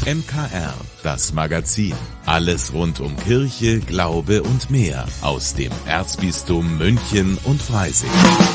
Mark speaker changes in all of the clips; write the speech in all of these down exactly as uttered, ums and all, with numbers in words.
Speaker 1: M K R, das Magazin. Alles rund um Kirche, Glaube und mehr aus dem Erzbistum München und Freising.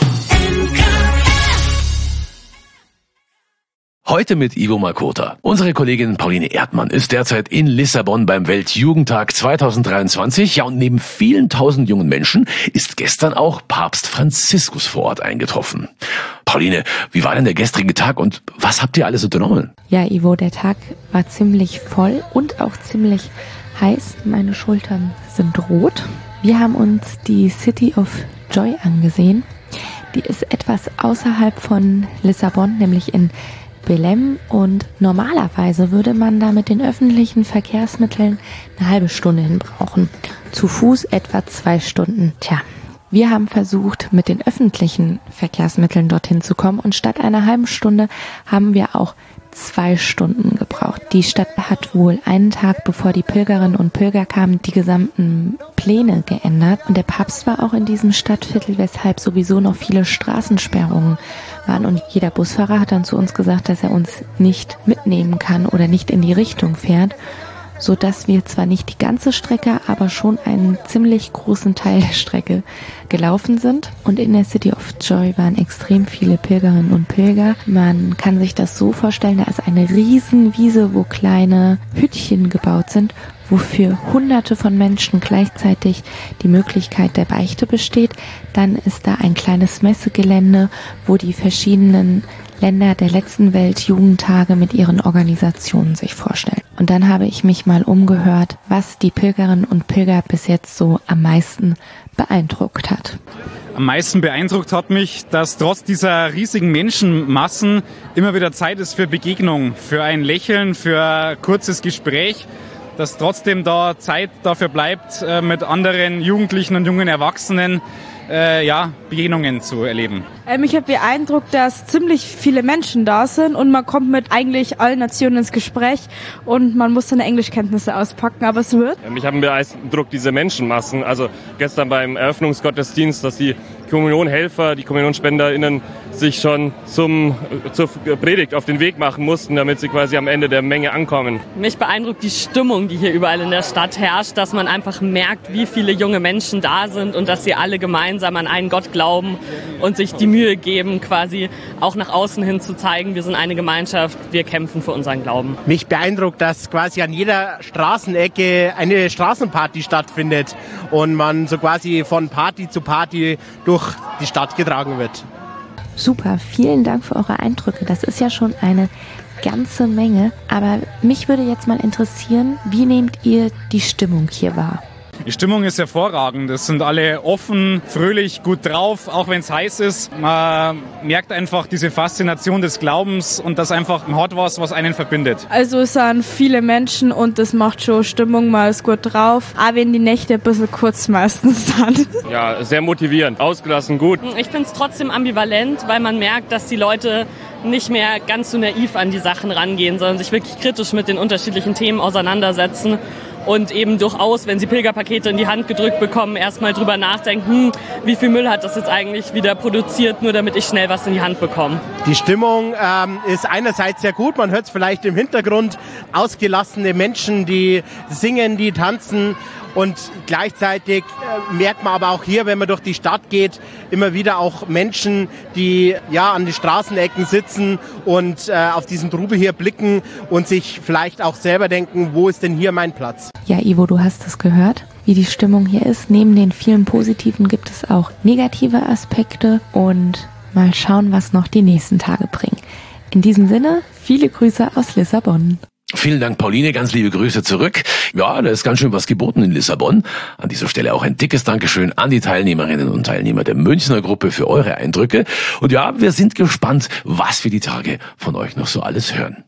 Speaker 2: Heute mit Ivo Makota. Unsere Kollegin Pauline Erdmann ist derzeit in Lissabon beim Weltjugendtag zwanzig dreiundzwanzig. Ja, und neben vielen tausend jungen Menschen ist gestern auch Papst Franziskus vor Ort eingetroffen. Pauline, wie war denn der gestrige Tag und was habt ihr alles unternommen?
Speaker 3: Ja, Ivo, der Tag war ziemlich voll und auch ziemlich heiß. Meine Schultern sind rot. Wir haben uns die City of Joy angesehen. Die ist etwas außerhalb von Lissabon, nämlich in Belém, und normalerweise würde man da mit den öffentlichen Verkehrsmitteln eine halbe Stunde hin brauchen. Zu Fuß etwa zwei Stunden. Tja, wir haben versucht, mit den öffentlichen Verkehrsmitteln dorthin zu kommen, und statt einer halben Stunde haben wir auch zwei Stunden gebraucht. Die Stadt hat wohl einen Tag, bevor die Pilgerinnen und Pilger kamen, die gesamten Pläne geändert. Und der Papst war auch in diesem Stadtviertel, weshalb sowieso noch viele Straßensperrungen waren. Und jeder Busfahrer hat dann zu uns gesagt, dass er uns nicht mitnehmen kann oder nicht in die Richtung fährt, sodass wir zwar nicht die ganze Strecke, aber schon einen ziemlich großen Teil der Strecke gelaufen sind. Und in der City of Joy waren extrem viele Pilgerinnen und Pilger. Man kann sich das so vorstellen, da ist eine Riesenwiese, wo kleine Hüttchen gebaut sind, wofür Hunderte von Menschen gleichzeitig die Möglichkeit der Beichte besteht. Dann ist da ein kleines Messegelände, wo die verschiedenen Länder der letzten Weltjugendtage mit ihren Organisationen sich vorstellen. Und dann habe ich mich mal umgehört, was die Pilgerinnen und Pilger bis jetzt so am meisten beeindruckt hat.
Speaker 4: Am meisten beeindruckt hat mich, dass trotz dieser riesigen Menschenmassen immer wieder Zeit ist für Begegnung, für ein Lächeln, für ein kurzes Gespräch, dass trotzdem da Zeit dafür bleibt, mit anderen Jugendlichen und jungen Erwachsenen Äh, ja, Begegnungen zu erleben.
Speaker 5: Ähm, ich habe beeindruckt, dass ziemlich viele Menschen da sind und man kommt mit eigentlich allen Nationen ins Gespräch und man muss seine Englischkenntnisse auspacken, aber es wird.
Speaker 6: Mich haben beeindruckt diese Menschenmassen. Also gestern beim Eröffnungsgottesdienst, dass die Kommunionhelfer, die KommunionsspenderInnen sich schon zum, zur Predigt auf den Weg machen mussten, damit sie quasi am Ende der Menge ankommen.
Speaker 7: Mich beeindruckt die Stimmung, die hier überall in der Stadt herrscht, dass man einfach merkt, wie viele junge Menschen da sind und dass sie alle gemeinsam an einen Gott glauben und sich die Mühe geben, quasi auch nach außen hin zu zeigen, wir sind eine Gemeinschaft, wir kämpfen für unseren Glauben.
Speaker 8: Mich beeindruckt, dass quasi an jeder Straßenecke eine Straßenparty stattfindet und man so quasi von Party zu Party durch die Stadt getragen wird.
Speaker 3: Super, vielen Dank für eure Eindrücke. Das ist ja schon eine ganze Menge. Aber mich würde jetzt mal interessieren, wie nehmt ihr die Stimmung hier wahr?
Speaker 4: Die Stimmung ist hervorragend. Es sind alle offen, fröhlich, gut drauf, auch wenn es heiß ist. Man merkt einfach diese Faszination des Glaubens und das einfach hat was, was einen verbindet.
Speaker 5: Also es sind viele Menschen und das macht schon Stimmung, man ist gut drauf, auch wenn die Nächte ein bisschen kurz meistens sind.
Speaker 6: Ja, sehr motivierend, ausgelassen, gut.
Speaker 7: Ich finde es trotzdem ambivalent, weil man merkt, dass die Leute nicht mehr ganz so naiv an die Sachen rangehen, sondern sich wirklich kritisch mit den unterschiedlichen Themen auseinandersetzen. Und eben durchaus, wenn sie Pilgerpakete in die Hand gedrückt bekommen, erstmal drüber nachdenken, hm, wie viel Müll hat das jetzt eigentlich wieder produziert, nur damit ich schnell was in die Hand bekomme.
Speaker 8: Die Stimmung ähm, ist einerseits sehr gut, man hört es vielleicht im Hintergrund, ausgelassene Menschen, die singen, die tanzen. Und gleichzeitig äh, merkt man aber auch hier, wenn man durch die Stadt geht, immer wieder auch Menschen, die ja an die Straßenecken sitzen und äh, auf diesen Trubel hier blicken und sich vielleicht auch selber denken, wo ist denn hier mein Platz?
Speaker 3: Ja, Ivo, du hast es gehört, wie die Stimmung hier ist. Neben den vielen positiven gibt es auch negative Aspekte und mal schauen, was noch die nächsten Tage bringen. In diesem Sinne, viele Grüße aus Lissabon.
Speaker 2: Vielen Dank, Pauline. Ganz liebe Grüße zurück. Ja, da ist ganz schön was geboten in Lissabon. An dieser Stelle auch ein dickes Dankeschön an die Teilnehmerinnen und Teilnehmer der Münchner Gruppe für eure Eindrücke. Und ja, wir sind gespannt, was wir die Tage von euch noch so alles hören.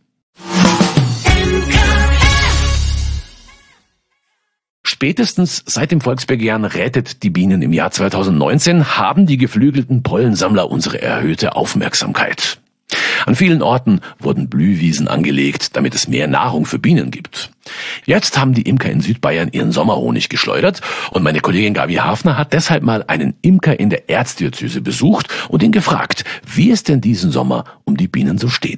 Speaker 2: Spätestens seit dem Volksbegehren Rettet die Bienen im Jahr zweitausendneunzehn haben die geflügelten Pollensammler unsere erhöhte Aufmerksamkeit. An vielen Orten wurden Blühwiesen angelegt, damit es mehr Nahrung für Bienen gibt. Jetzt haben die Imker in Südbayern ihren Sommerhonig geschleudert und meine Kollegin Gabi Hafner hat deshalb mal einen Imker in der Erzdiözese besucht und ihn gefragt, wie es denn diesen Sommer um die Bienen so steht.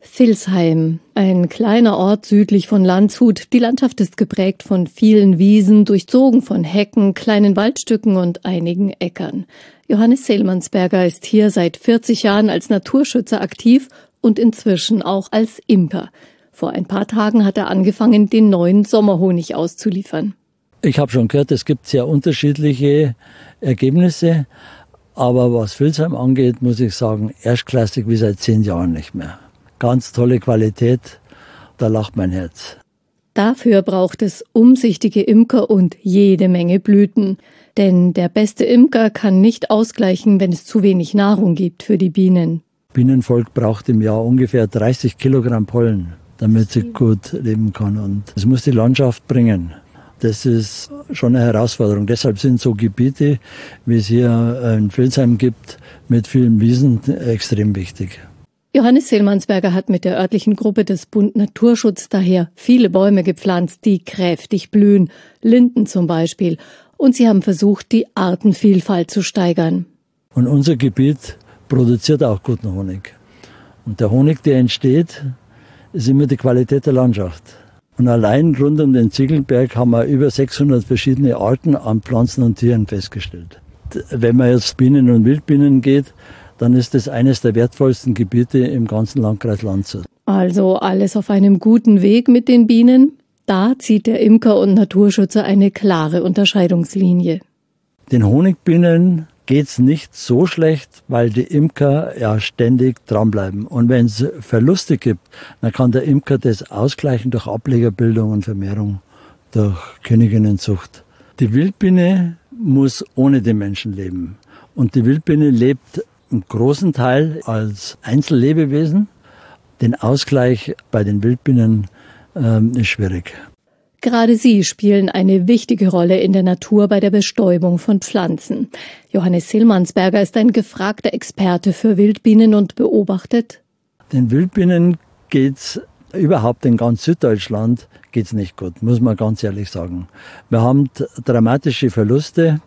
Speaker 9: Vilsheim, ein kleiner Ort südlich von Landshut. Die Landschaft ist geprägt von vielen Wiesen, durchzogen von Hecken, kleinen Waldstücken und einigen Äckern. Johannes Seelmannsberger ist hier seit vierzig Jahren als Naturschützer aktiv und inzwischen auch als Imker. Vor ein paar Tagen hat er angefangen, den neuen Sommerhonig auszuliefern.
Speaker 10: Ich habe schon gehört, es gibt sehr unterschiedliche Ergebnisse. Aber was Vilsheim angeht, muss ich sagen, erstklassig wie seit zehn Jahren nicht mehr. Ganz tolle Qualität, da lacht mein Herz.
Speaker 9: Dafür braucht es umsichtige Imker und jede Menge Blüten. Denn der beste Imker kann nicht ausgleichen, wenn es zu wenig Nahrung gibt für die Bienen.
Speaker 10: Bienenvolk braucht im Jahr ungefähr dreißig Kilogramm Pollen, damit sie gut leben kann. Und es muss die Landschaft bringen. Das ist schon eine Herausforderung. Deshalb sind so Gebiete, wie es hier in Vilsheim gibt, mit vielen Wiesen extrem wichtig.
Speaker 9: Johannes Seelmannsberger hat mit der örtlichen Gruppe des Bund Naturschutz daher viele Bäume gepflanzt, die kräftig blühen, Linden zum Beispiel. Und sie haben versucht, die Artenvielfalt zu steigern.
Speaker 10: Und unser Gebiet produziert auch guten Honig. Und der Honig, der entsteht, ist immer die Qualität der Landschaft. Und allein rund um den Ziegelberg haben wir über sechshundert verschiedene Arten an Pflanzen und Tieren festgestellt. Wenn man jetzt Bienen und Wildbienen geht, dann ist das eines der wertvollsten Gebiete im ganzen Landkreis Landshut.
Speaker 9: Also alles auf einem guten Weg mit den Bienen? Da zieht der Imker und Naturschützer eine klare Unterscheidungslinie.
Speaker 10: Den Honigbienen geht's nicht so schlecht, weil die Imker ja ständig dranbleiben. Und wenn es Verluste gibt, dann kann der Imker das ausgleichen durch Ablegerbildung und Vermehrung, durch Königinnenzucht. Die Wildbiene muss ohne den Menschen leben. Und die Wildbiene lebt im großen Teil als Einzellebewesen. Den Ausgleich bei den Wildbienen ähm, ist schwierig.
Speaker 9: Gerade sie spielen eine wichtige Rolle in der Natur bei der Bestäubung von Pflanzen. Johannes Seelmannsberger ist ein gefragter Experte für Wildbienen und beobachtet:
Speaker 10: Den Wildbienen geht's überhaupt in ganz Süddeutschland geht's nicht gut, muss man ganz ehrlich sagen. Wir haben dramatische Verluste.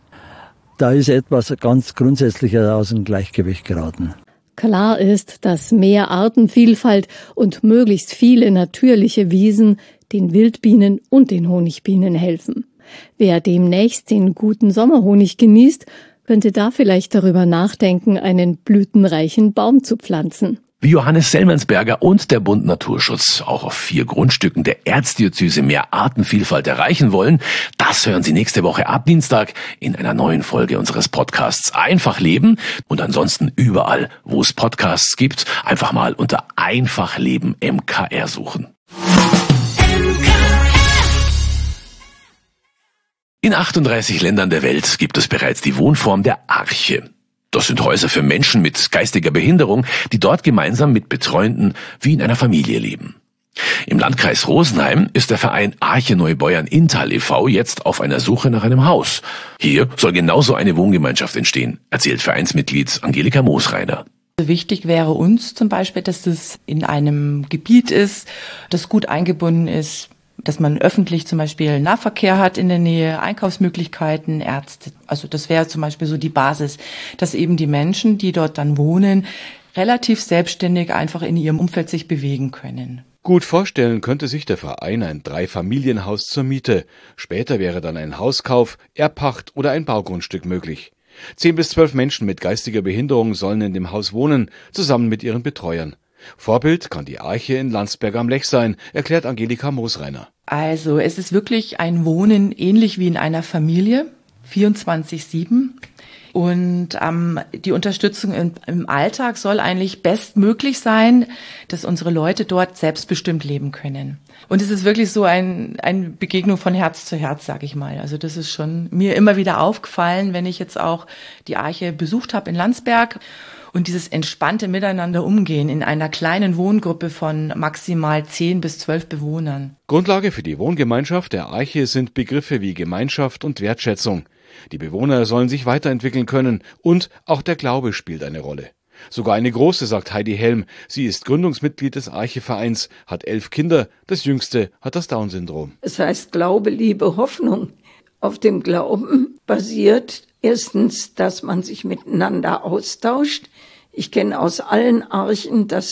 Speaker 10: Da ist etwas ganz Grundsätzliches aus dem Gleichgewicht geraten.
Speaker 9: Klar ist, dass mehr Artenvielfalt und möglichst viele natürliche Wiesen den Wildbienen und den Honigbienen helfen. Wer demnächst den guten Sommerhonig genießt, könnte da vielleicht darüber nachdenken, einen blütenreichen Baum zu pflanzen.
Speaker 2: Wie Johannes Seelmannsberger und der Bund Naturschutz auch auf vier Grundstücken der Erzdiözese mehr Artenvielfalt erreichen wollen, das hören Sie nächste Woche ab Dienstag in einer neuen Folge unseres Podcasts Einfach Leben und ansonsten überall, wo es Podcasts gibt, einfach mal unter Einfach Leben M K R suchen. In achtunddreißig Ländern der Welt gibt es bereits die Wohnform der Arche. Das sind Häuser für Menschen mit geistiger Behinderung, die dort gemeinsam mit Betreuenden wie in einer Familie leben. Im Landkreis Rosenheim ist der Verein Arche Neubeuern Inntal e V jetzt auf einer Suche nach einem Haus. Hier soll genauso eine Wohngemeinschaft entstehen, erzählt Vereinsmitglied Angelika Moosreiner.
Speaker 11: Wichtig wäre uns zum Beispiel, dass das in einem Gebiet ist, das gut eingebunden ist, dass man öffentlich zum Beispiel Nahverkehr hat in der Nähe, Einkaufsmöglichkeiten, Ärzte. Also das wäre zum Beispiel so die Basis, dass eben die Menschen, die dort dann wohnen, relativ selbstständig einfach in ihrem Umfeld sich bewegen können.
Speaker 12: Gut vorstellen könnte sich der Verein ein Dreifamilienhaus zur Miete. Später wäre dann ein Hauskauf, Erbpacht oder ein Baugrundstück möglich. Zehn bis zwölf Menschen mit geistiger Behinderung sollen in dem Haus wohnen, zusammen mit ihren Betreuern. Vorbild kann die Arche in Landsberg am Lech sein, erklärt Angelika Moosreiner.
Speaker 11: Also es ist wirklich ein Wohnen ähnlich wie in einer Familie, vierundzwanzig sieben. Und ähm, die Unterstützung im, im Alltag soll eigentlich bestmöglich sein, dass unsere Leute dort selbstbestimmt leben können. Und es ist wirklich so ein, eine Begegnung von Herz zu Herz, sag ich mal. Also das ist schon mir immer wieder aufgefallen, wenn ich jetzt auch die Arche besucht habe in Landsberg. Und dieses entspannte Miteinander umgehen in einer kleinen Wohngruppe von maximal zehn bis zwölf Bewohnern.
Speaker 12: Grundlage für die Wohngemeinschaft der Arche sind Begriffe wie Gemeinschaft und Wertschätzung. Die Bewohner sollen sich weiterentwickeln können und auch der Glaube spielt eine Rolle. Sogar eine große, sagt Heidi Helm. Sie ist Gründungsmitglied des Arche-Vereins, hat elf Kinder, das jüngste hat das Down-Syndrom.
Speaker 13: Es heißt Glaube, Liebe, Hoffnung. Auf dem Glauben basiert erstens, dass man sich miteinander austauscht. Ich kenne aus allen Archen, dass sie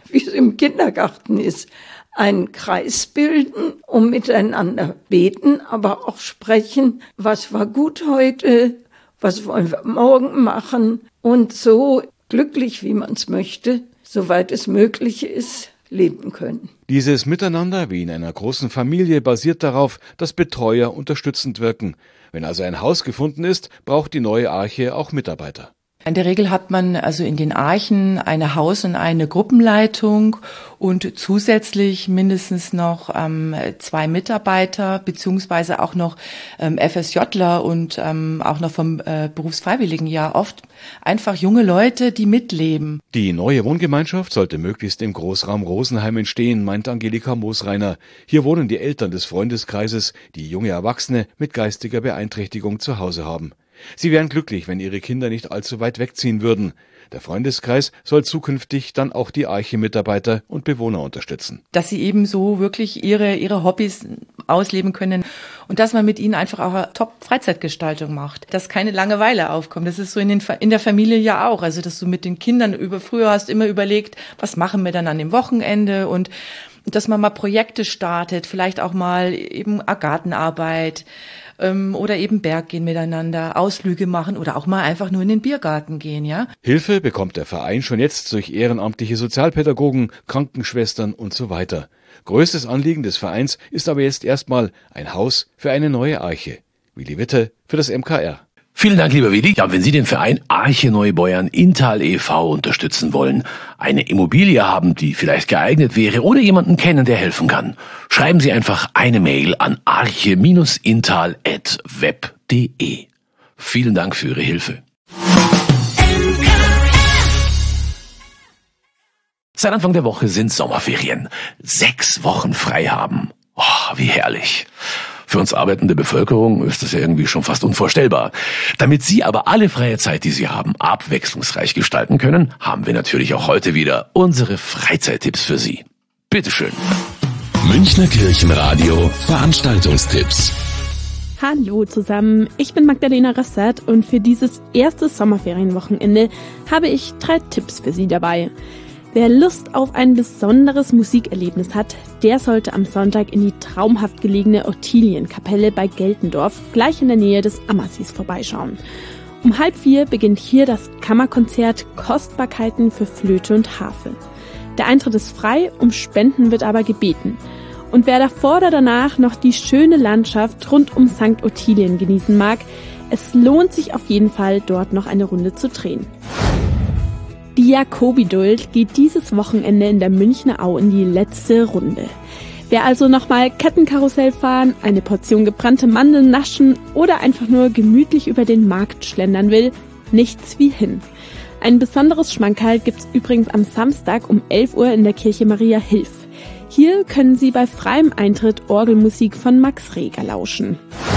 Speaker 13: wie es im Kindergarten ist. Einen Kreis bilden und miteinander beten, aber auch sprechen, was war gut heute, was wollen wir morgen machen und so glücklich, wie man es möchte, soweit es möglich ist, leben können.
Speaker 12: Dieses Miteinander wie in einer großen Familie basiert darauf, dass Betreuer unterstützend wirken. Wenn also ein Haus gefunden ist, braucht die neue Arche auch Mitarbeiter.
Speaker 11: In der Regel hat man also in den Archen eine Haus- und eine Gruppenleitung und zusätzlich mindestens noch ähm, zwei Mitarbeiter beziehungsweise auch noch ähm, FSJler und ähm, auch noch vom äh, Berufsfreiwilligenjahr, oft einfach junge Leute, die mitleben.
Speaker 12: Die neue Wohngemeinschaft sollte möglichst im Großraum Rosenheim entstehen, meint Angelika Moosreiner. Hier wohnen die Eltern des Freundeskreises, die junge Erwachsene mit geistiger Beeinträchtigung zu Hause haben. Sie wären glücklich, wenn ihre Kinder nicht allzu weit wegziehen würden. Der Freundeskreis soll zukünftig dann auch die Arche-Mitarbeiter und Bewohner unterstützen.
Speaker 11: Dass sie eben so wirklich ihre, ihre Hobbys ausleben können und dass man mit ihnen einfach auch eine Top-Freizeitgestaltung macht. Dass keine Langeweile aufkommt. Das ist so in, den, in der Familie ja auch. Also, dass du mit den Kindern über, früher hast immer überlegt, was machen wir dann an dem Wochenende und dass man mal Projekte startet, vielleicht auch mal eben Gartenarbeit ähm, oder eben Berggehen miteinander, Ausflüge machen oder auch mal einfach nur in den Biergarten gehen, ja.
Speaker 12: Hilfe bekommt der Verein schon jetzt durch ehrenamtliche Sozialpädagogen, Krankenschwestern und so weiter. Größtes Anliegen des Vereins ist aber jetzt erstmal ein Haus für eine neue Arche. Willi Witte für das M K R.
Speaker 2: Vielen Dank, lieber Willi. Ja, wenn Sie den Verein Arche Neubeuern Inntal e V unterstützen wollen, eine Immobilie haben, die vielleicht geeignet wäre oder jemanden kennen, der helfen kann, schreiben Sie einfach eine Mail an arche intal at web punkt de. Vielen Dank für Ihre Hilfe. Seit Anfang der Woche sind Sommerferien. Sechs Wochen frei haben. Oh, wie herrlich. Für uns arbeitende Bevölkerung ist das ja irgendwie schon fast unvorstellbar. Damit Sie aber alle freie Zeit, die Sie haben, abwechslungsreich gestalten können, haben wir natürlich auch heute wieder unsere Freizeittipps für Sie. Bitteschön.
Speaker 1: Münchner Kirchenradio Veranstaltungstipps.
Speaker 5: Hallo zusammen, ich bin Magdalena Rassat und für dieses erste Sommerferienwochenende habe ich drei Tipps für Sie dabei. Wer Lust auf ein besonderes Musikerlebnis hat, der sollte am Sonntag in die traumhaft gelegene Ottilienkapelle bei Geltendorf, gleich in der Nähe des Ammersees, vorbeischauen. Um halb vier beginnt hier das Kammerkonzert Kostbarkeiten für Flöte und Harfe. Der Eintritt ist frei, um Spenden wird aber gebeten. Und wer davor oder danach noch die schöne Landschaft rund um Sankt Ottilien genießen mag, es lohnt sich auf jeden Fall, dort noch eine Runde zu drehen. Die Jakobiduld geht dieses Wochenende in der Münchner Au in die letzte Runde. Wer also nochmal Kettenkarussell fahren, eine Portion gebrannte Mandeln naschen oder einfach nur gemütlich über den Markt schlendern will, nichts wie hin. Ein besonderes Schmankerl gibt's übrigens am Samstag um elf Uhr in der Kirche Maria Hilf. Hier können Sie bei freiem Eintritt Orgelmusik von Max Reger lauschen.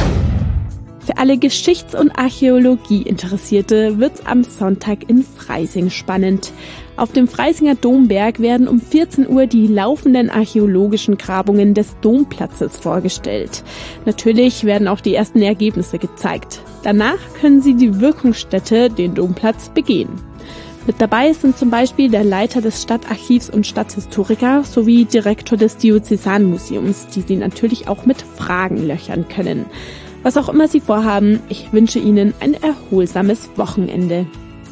Speaker 5: Für alle Geschichts- und Archäologie-Interessierte wird's am Sonntag in Freising spannend. Auf dem Freisinger Domberg werden um vierzehn Uhr die laufenden archäologischen Grabungen des Domplatzes vorgestellt. Natürlich werden auch die ersten Ergebnisse gezeigt. Danach können Sie die Wirkungsstätte, den Domplatz, begehen. Mit dabei sind zum Beispiel der Leiter des Stadtarchivs und Stadthistoriker sowie Direktor des Diözesanmuseums, die Sie natürlich auch mit Fragen löchern können. Was auch immer Sie vorhaben, ich wünsche Ihnen ein erholsames Wochenende.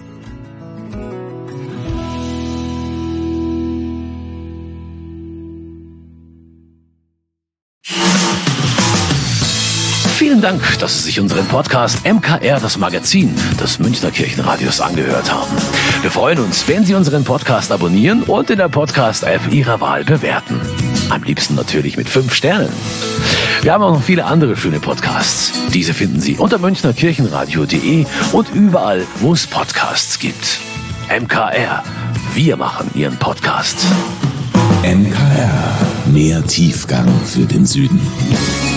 Speaker 2: Vielen Dank, dass Sie sich unseren Podcast M K R, das Magazin des Münchner Kirchenradios, angehört haben. Wir freuen uns, wenn Sie unseren Podcast abonnieren und in der Podcast-App Ihrer Wahl bewerten. Am liebsten natürlich mit fünf Sternen. Wir haben auch noch viele andere schöne Podcasts. Diese finden Sie unter münchner kirchenradio punkt de und überall, wo es Podcasts gibt. M K R, wir machen Ihren Podcast.
Speaker 1: M K R, mehr Tiefgang für den Süden.